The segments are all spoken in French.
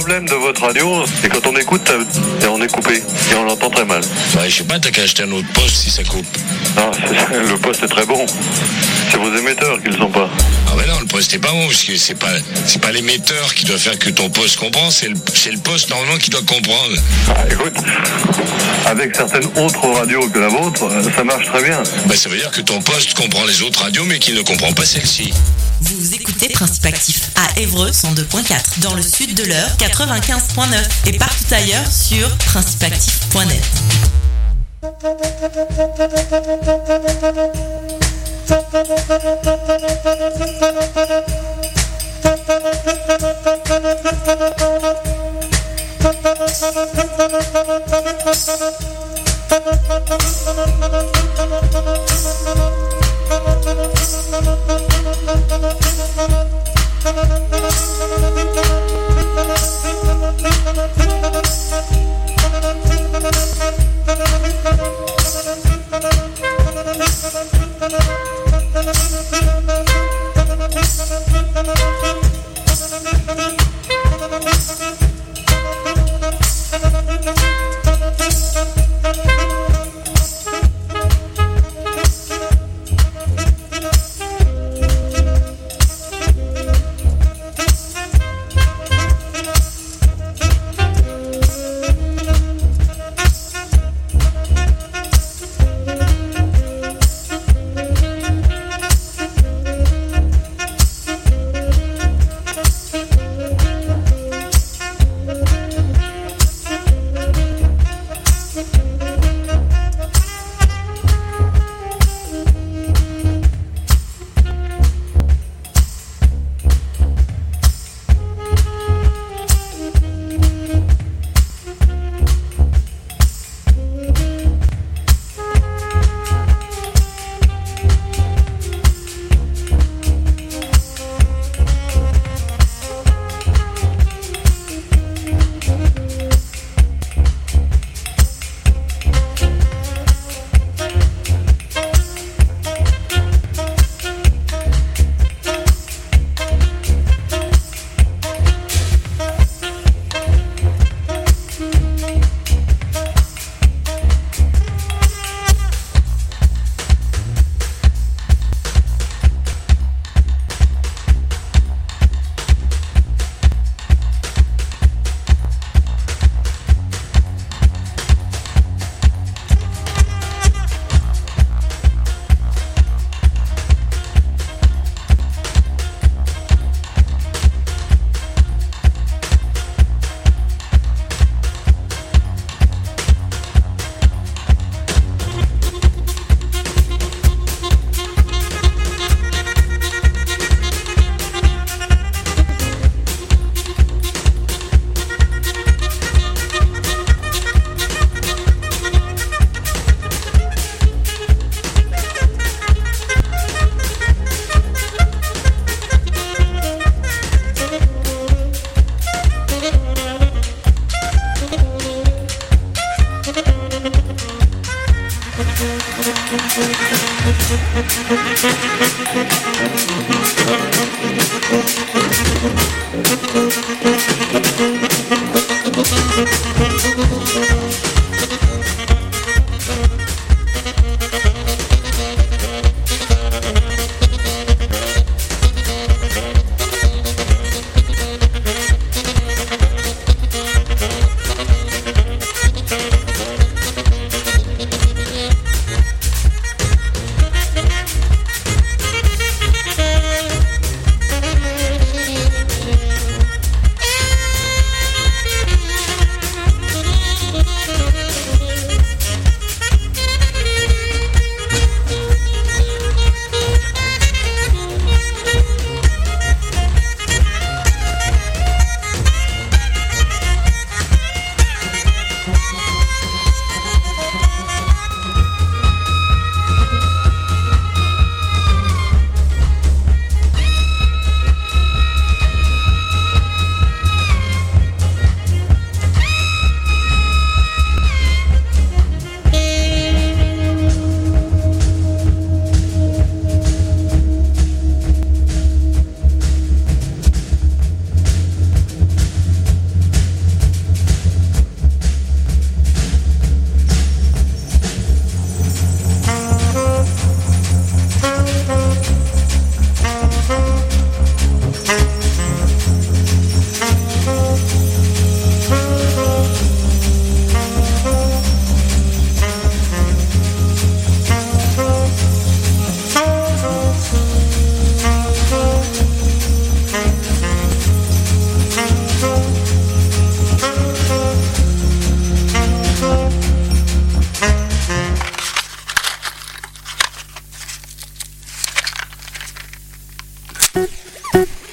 problème de votre radio, c'est quand on écoute, et on est coupé. Et on l'entend très mal. Ouais, je sais pas, t'as qu'à acheter un autre poste si ça coupe. Non, le poste est très bon. C'est vos émetteurs qui le sont pas. Ah ouais non, le poste est pas bon, parce que c'est pas l'émetteur qui doit faire que ton poste comprend, c'est le poste normalement qui doit comprendre. Ah, écoute, avec certaines autres radios que la vôtre, ça marche très bien. Bah ça veut dire que ton poste comprend les autres radios, mais qu'il ne comprend pas celle-ci. Vous écoutez Principe Actif à Évreux 102.4, dans le sud de l'Eure 95.9 et partout ailleurs sur principeactif.net.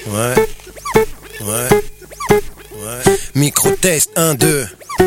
Micro-test 1, 2.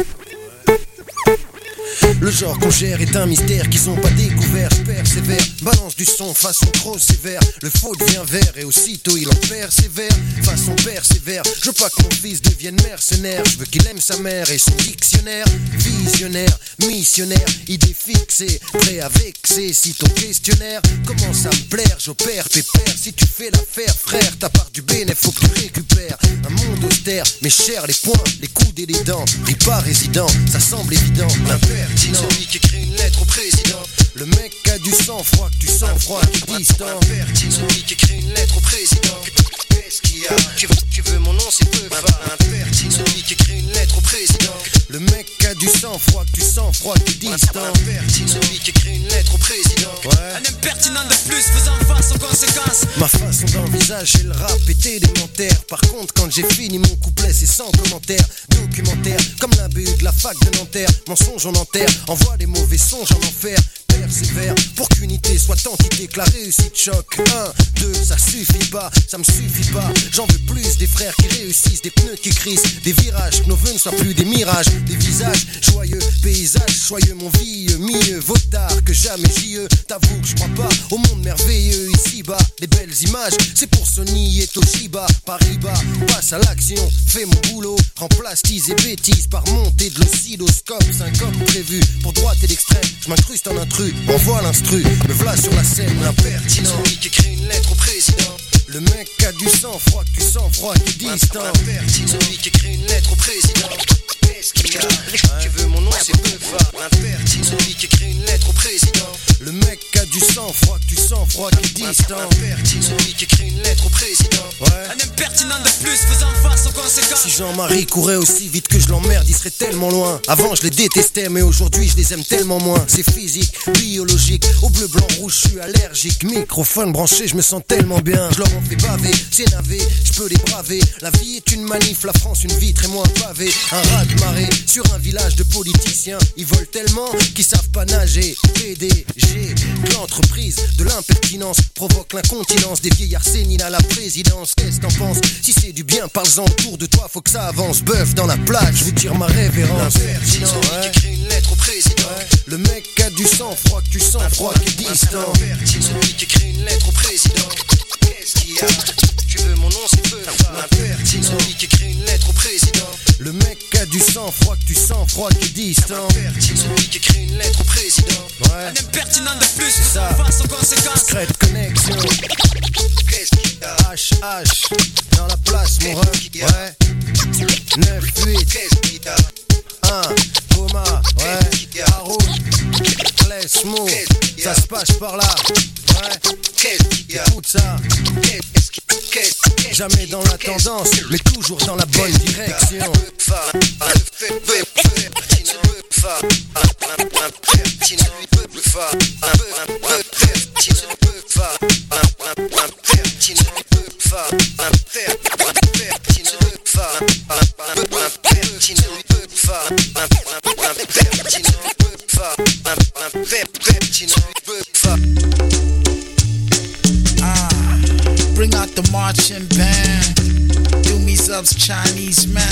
Le genre qu'on gère est un mystère qu'ils ont pas découvert. Je persévère, balance du son façon trop sévère. Le faux devient vert et aussitôt il en persévère. Façon persévère, je veux pas que mon fils devienne mercenaire. Je veux qu'il aime sa mère et son dictionnaire. Visionnaire, missionnaire, idée fixée, prêt à vexer. Si ton questionnaire commence à me plaire, j'opère pépère. Si tu fais l'affaire frère, ta part du bénéf faut que tu récupères. Un monde austère, mais cher les poings, les coudes et les dents. Pris pas résident, ça semble évident. L'impertinent, celui qui écrit une lettre au président. Le mec a du sang-froid, que tu sens froid, qui est distant. L'impertinent, celui qui écrit une lettre au président. Qu'est-ce qu'il y a? Tu veux mon nom, c'est peu fort. L'impertinent, celui qui écrit une lettre au président. Le mec a du sang-froid, que tu sens froid, qui est distant. L'impertinent, celui qui écrit une lettre au président. Un impertinent de plus, faisant face aux conséquences. Ma façon d'envisager le rap est élémentaire. Par contre, quand j'ai fini mon couplet, c'est sans commentaire. Documentaire, comme l'imbu de la fac de Nanterre. Mensonge on enterre, envoie des mauvais songes en enfer. Persévère, pour qu'unité soit entité, que la réussite choque. 1, 2, ça suffit pas, ça me suffit pas. J'en veux plus des frères qui réussissent, des pneus qui crissent, des virages, que nos vœux ne soient plus des mirages. Des visages joyeux, paysages soyeux, mon vieux, mieux vaut tard que jamais j'y t'avoue que je crois pas au monde merveilleux ici-bas. Les belles images, c'est pour Sony et Toshiba. Paris-Bas, passe à l'action, fais mon boulot. Remplace tease et bêtises par montée de l'oscilloscope. Syncope prévu pour droite et l'extrême. Je m'incruste en intrus, envoie l'instru. Me v'là sur la scène, l'impertinent. Celui qui écrit une lettre au président. Le mec a du sang-froid, que tu sens froid, qui est distant. L'impertinent, celui qui écrit une lettre au président. Qu'est-ce qu'il y a? Tu veux mon nom, c'est peu fort. L'impertinent, celui qui écrit une lettre au président. Le mec a du sang-froid, que tu sens froid, qui est distant. L'impertinent, celui qui écrit une lettre au président. Un impertinent de plus, faisant face aux conséquences. Si Jean-Marie courait aussi vite que je l'emmerde, il serait tellement loin. Avant je les détestais, mais aujourd'hui je les aime tellement moins. C'est physique, biologique, au bleu, blanc, rouge, je suis allergique. Microphone branché, je me sens tellement bien. Je leur en fais baver, c'est navé, je peux les braver. La vie est une manif, la France une vitre et moi un pavé. Un raz de marée sur un village de politiciens. Ils volent tellement qu'ils savent pas nager. PDG, l'entreprise de l'impertinence provoque l'incontinence des vieillards séniles à la présidence. Qu'est-ce que t'en penses? Si c'est du bien, parle-en autour de toi, faut que ça avance. Bœuf dans la plaque, je vous tire ma révérence. L'impertinent, celui qui écrit une lettre au président. Le mec a du sang-froid, que tu sens froid, qui est distant. L'impertinent, celui qui écrit une lettre au président. Qu'est-ce qu'il y a? Tu veux mon nom, c'est peu fort. L'impertinent, celui qui écrit une lettre au président. Le mec a du sang-froid, que tu sens froid, qui est distant. L'impertinent, celui qui écrit une lettre au président. Un impertinent de plus, ça face aux conséquences. Secret connexion. Qu'est-ce qu'il y a? HH, dans la place, mon ref. 9-8. Qu'est-ce qu'il y a? 1, Coma, Haroun, Klesmo, ça se passe par là. Écoute ça. Jamais dans la tendance, mais toujours dans la bonne direction. Bring out the marching band. Do me subs Chinese man.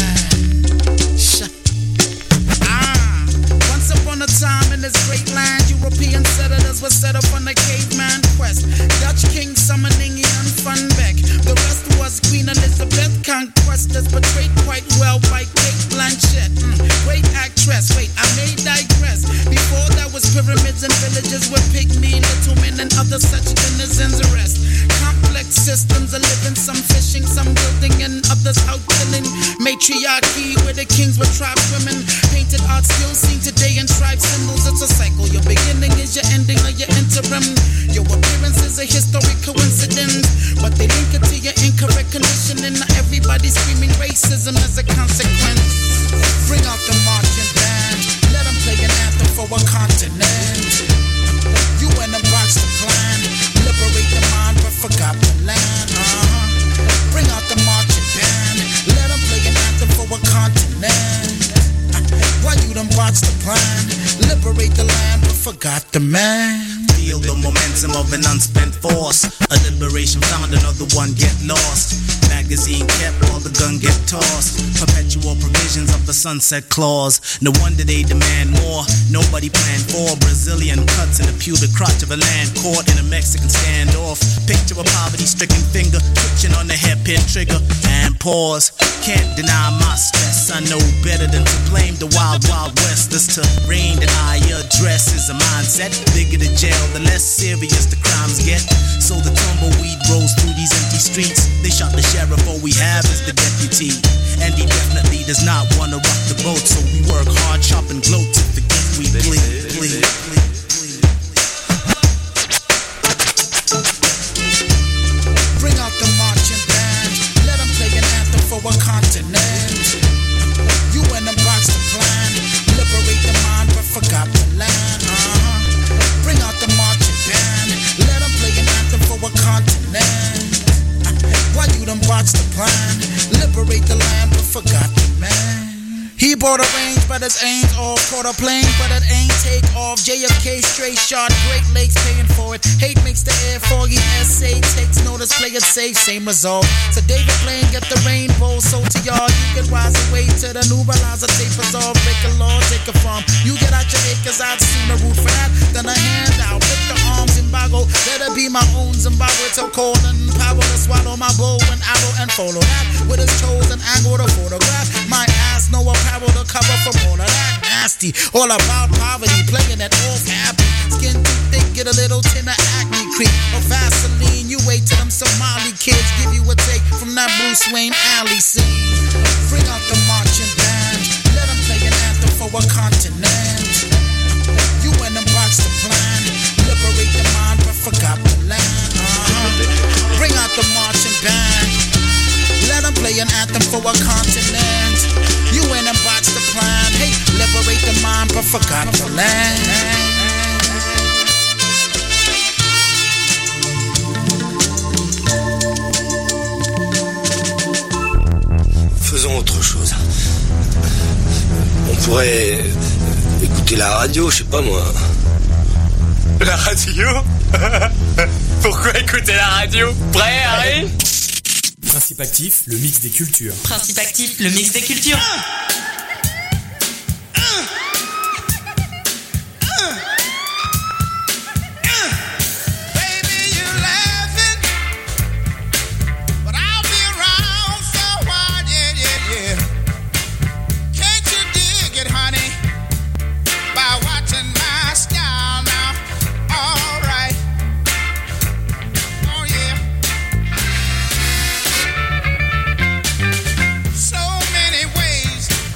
Once upon a time in this great land, European settlers were set up on the caveman quest. Dutch king summoning Jan van Beck. The rest was Queen Elizabeth. Conquestors portrayed quite well by Kate Blanchett. Great actress. Wait, I may digress. Before that was pyramids and villages with pygmy, little men and other such denizens rest. Complex systems are living, some fishing, some building, and others out killing. Matriarchy, where the kings were trapped women. Painted art still seen today in tribe symbols. It's a cycle. Your beginning is your ending or your interim. Your appearance is a historic coincidence, but they link it to your incorrect conditioning. Now everybody's screaming racism as a consequence. Bring out the marching band. Let them play an anthem for a continent. You and the box the plan. Liberate the mind but forgot the land. Bring out the marching band. Let them play an anthem for a continent. Why you done botched the plan? Liberate the land but forgot the man. Feel the momentum of an unspent force. A liberation found, another one get lost. magazine kept while the gun get tossed. Perpetual provisions of the sunset clause. No wonder they demand more. Nobody planned for Brazilian cuts in the pubic crotch of a land caught in a Mexican standoff. Picture a poverty-stricken finger twitching on the hairpin trigger and pause. Can't deny my stress. I know better than to blame the wild, wild west. This terrain that I address is a mindset. Bigger the jail, the less serious the crimes get. So the tumbleweed rolls through these empty streets. They shot the sheriff, all we have is the deputy. And he definitely does not want to rock the boat. So we work hard, chop and gloat to forget we bleed. Bring out the marching band. Let them play an anthem for a continent. You and them box the plan. Liberate the mind but forgot the land. Bring out the marching band. Let them play an anthem for a continent. Why you done botched the plan? Liberate the land but forgot the man. He bought a range but his ain't off. Caught a plane but it ain't take off. JFK straight shot, Great Lakes paying for it. Hate makes the air foggy, SA takes notice, play it safe, same result. So David Blaine get the rainbow, so to y'all you can rise away to the new balanza tape resolve. Break a law, take a farm. You get out your acres, I'd sooner root for that than a handout. With the arms embargo, let it be my own Zimbabwe till cold and power to swallow my bow and arrow and follow that with his toes and angle to photograph. My ass no apparel to cover from all of that nasty. All about poverty, playing it off happy. Skin too thick, get a little tin of acne creep or Vaseline. You wait till them Somali kids give you a take from that Bruce Wayne alley scene. Bring out the marching band. Let them play an anthem for a continent. You and them box the plan. Liberate the mind but forgot the land. Bring out the marching band. Let them play an anthem for a continent. You and them box the plan. Hey, liberate the mind but forgot the land. Faisons autre chose. On pourrait écouter la radio, je sais pas moi. La radio? Pourquoi écouter la radio? Prêt, Harry? Principe actif, le mix des cultures. Principe actif, le mix des cultures. So many ways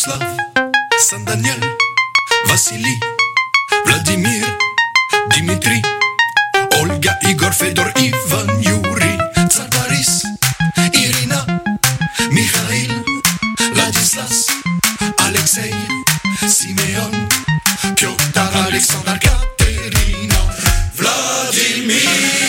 Vyacheslav, San Daniel, Vassili, Vladimir, Dimitri, Olga, Igor, Fedor, Ivan, Yuri, Tsar Boris, Irina, Mikhail, Ladislas, Alexei, Simeon, Piotr, Alexandre, Katerina, Vladimir.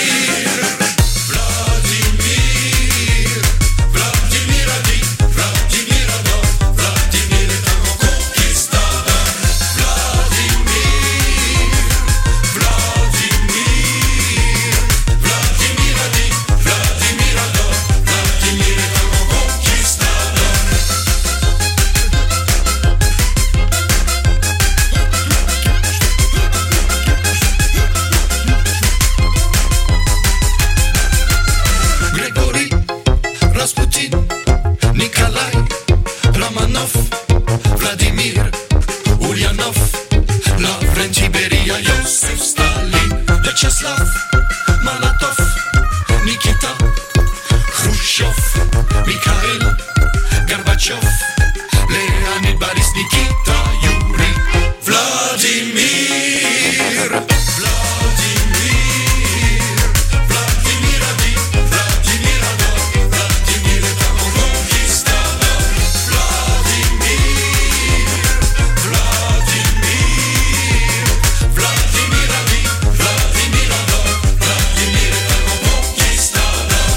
Vyacheslav, Malatov, Nikita, Khrushchev, Mikhail, Gorbachev, Leonid, Boris, Nikita, Yuri, Vladimir, Vladimir Adi, Vladimir Ador, Vladimir est un grand conquistador, Vladimir Adi, Vladimir Ador, Vladimir est un grand conquistador.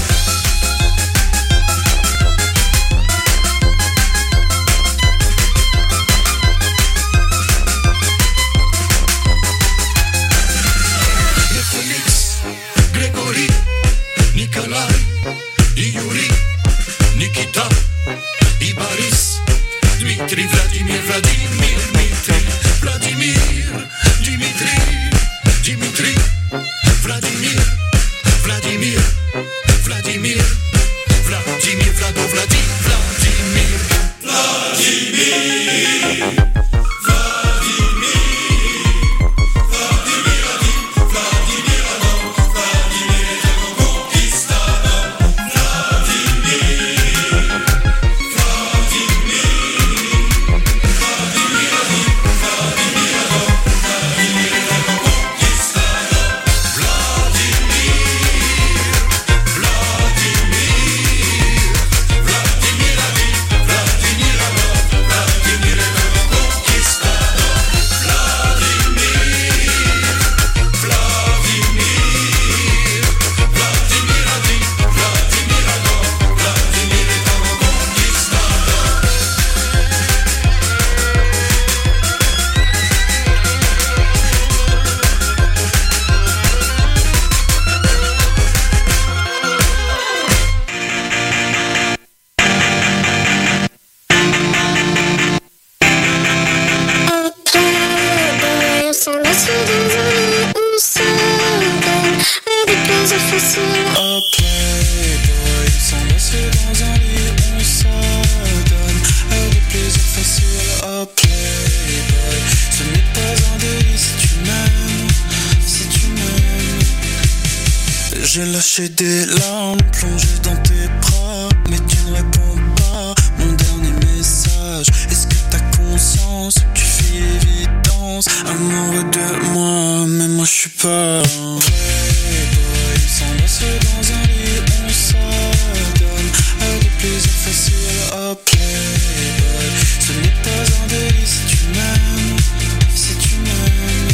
Félix, Grégory, Nikolai, Yuri, Nikita, Boris, Dmitri, Vladimir, Dmitri, Vladimir, Dimitri, Vladimir, Vlado, Vladimir. J'ai lâché des larmes plongées dans tes bras, mais tu ne réponds pas. Mon dernier message, est-ce que t'as conscience? Tu fais évidence, amoureux de moi, mais moi je suis pas un playboy. S'embrasser dans un lit, on s'adonne à des plaisirs faciles. Oh playboy, ce n'est pas un délit si tu m'aimes, si tu m'aimes.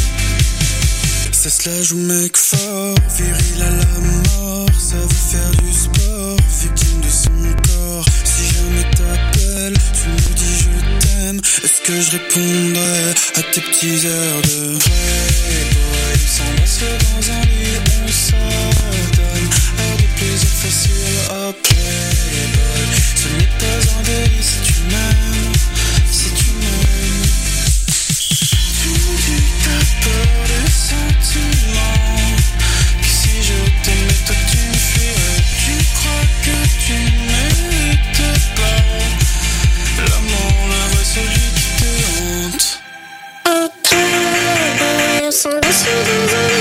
Ça se la joue mec fort, viril à la mort, ça veut faire du sport, victime de son corps. Si jamais t'appelles, tu me dis je t'aime, est-ce que je répondrais à tes petits airs de playboy? S'embrasser dans un lit, on s'adonne à des plaisirs faciles. Oh playboy, ce n'est pas un délit si tu m'aimes, si tu m'aimes. Tu me dis que t'as peur des sentiments, que si je t'aimais toi tu me fuirais. Tu crois que tu mérites pas l'amour, la vraie, celui qui te hante. Oh playboy, on s'en va sur des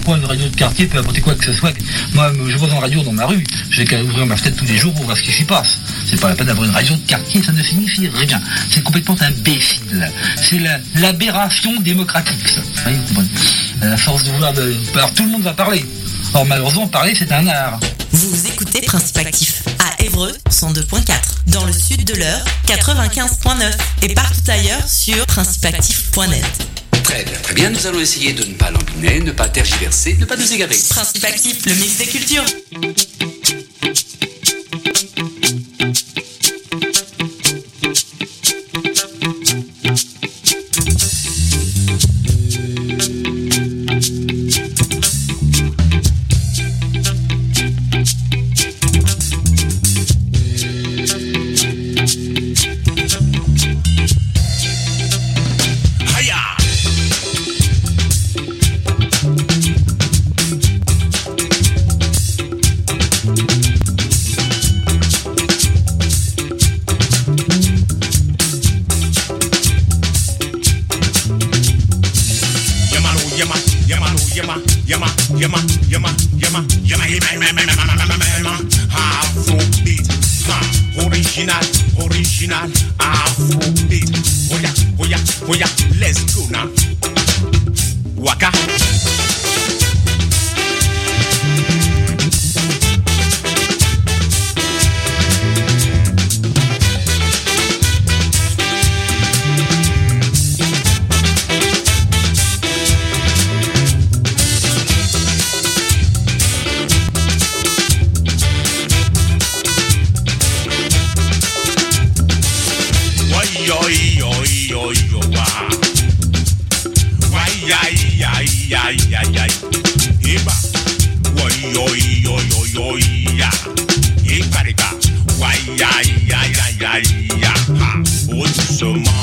pourquoi une radio de quartier peut apporter quoi que ce soit. Moi, je vois une radio dans ma rue, j'ai qu'à ouvrir ma fenêtre tous les jours pour voir ce qui s'y passe. C'est pas la peine d'avoir une radio de quartier, ça ne signifie rien. C'est complètement imbécile. C'est l'aberration démocratique, ça. Vous comprenez ? À force de vouloir... Alors tout le monde va parler. Or malheureusement, parler, c'est un art. Vous écoutez Principe Actif à Évreux 102.4, dans le sud de l'Eure 95.9 et partout ailleurs sur principeactif.net. Très bien, nous allons essayer de ne pas lambiner, ne pas tergiverser, ne pas nous égarer. Principe Actif, le mix des cultures. Original Afrobeat. Oh yeah, let's go now. Waka. So much.